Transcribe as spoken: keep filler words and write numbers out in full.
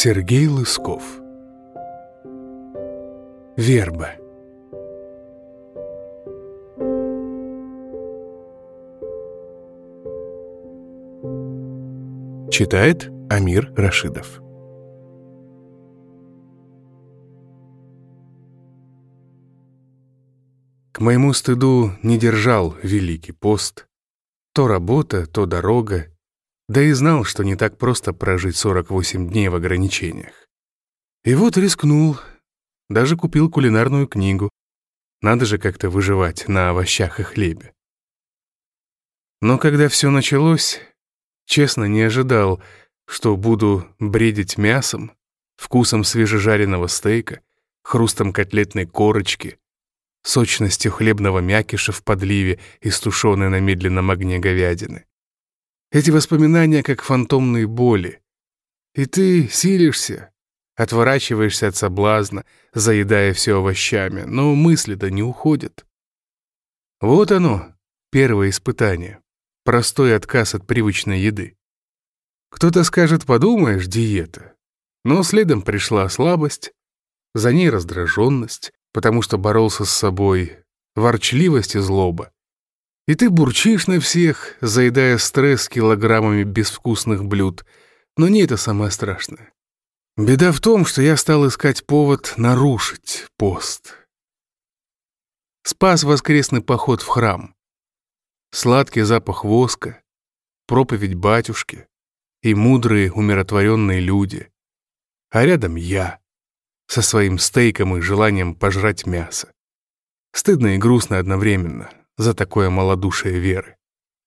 Сергей Лысков. Верба. Читает Амир Рашидов. К моему стыду не держал Великий пост. То работа, то дорога. Да и знал, что не так просто прожить сорок восемь дней в ограничениях. И вот рискнул. Даже купил кулинарную книгу. Надо же как-то выживать на овощах и хлебе. Но когда все началось, честно не ожидал, что буду бредить мясом, вкусом свежежаренного стейка, хрустом котлетной корочки, сочностью хлебного мякиша в подливе из тушеной на медленном огне говядины. Эти воспоминания как фантомные боли. И ты силишься, отворачиваешься от соблазна, заедая все овощами, но мысли-то не уходят. Вот оно, первое испытание. Простой отказ от привычной еды. Кто-то скажет, подумаешь, диета. Но следом пришла слабость, за ней раздраженность, потому что боролся с собой, ворчливость и злоба. И ты бурчишь на всех, заедая стресс килограммами безвкусных блюд. Но не это самое страшное. Беда в том, что я стал искать повод нарушить пост. Спас воскресный поход в храм. Сладкий запах воска, проповедь батюшки и мудрые умиротворенные люди. А рядом я, со своим стейком и желанием пожрать мясо. Стыдно и грустно одновременно за такое малодушие веры.